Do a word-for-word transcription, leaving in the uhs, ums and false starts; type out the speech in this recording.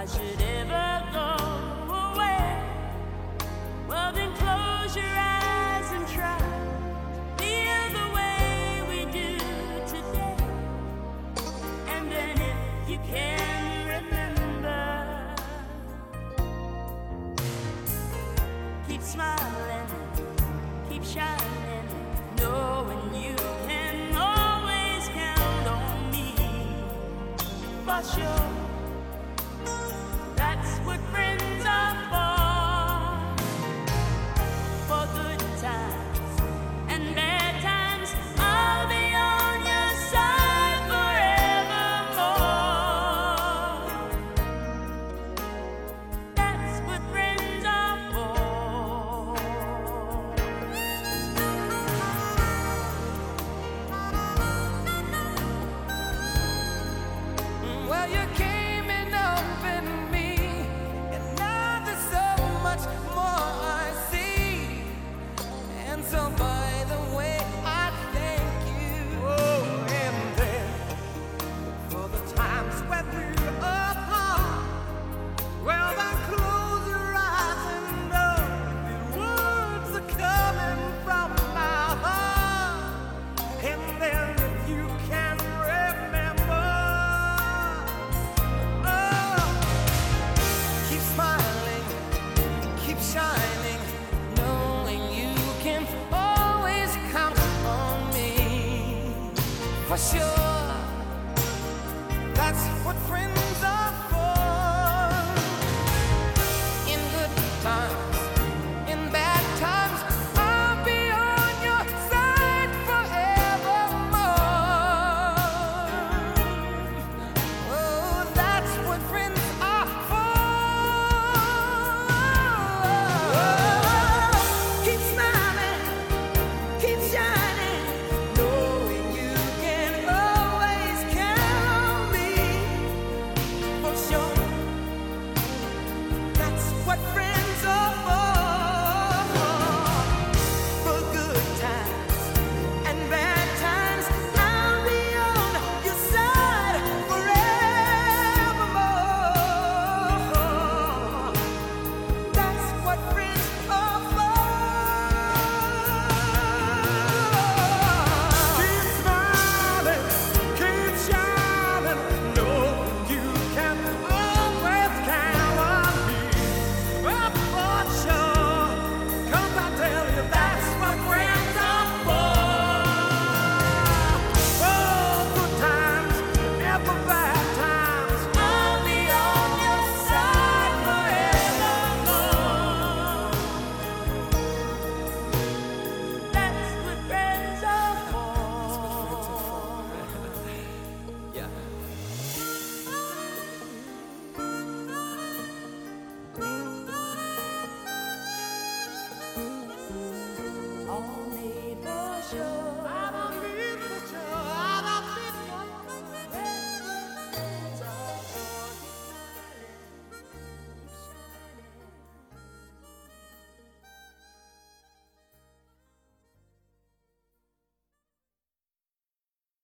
should ever go away, well then close your eyes and try. Feel the way we do today. And then if you can remember, keep smiling, keep shining, knowing you can always count on me. For sure, that's what friends are for. For good times and bad times, I'll be on your side forevermore. That's what friends are for. Well, you came in up in me, and now there's so much more I see. And so, by the way, I thank you. Oh, and then for the times when we're apart, well, then close your eyes and know the words are coming from my heart. And then if you can remember, oh, keep smiling, keep shining, knowing you can always count on me. For sure.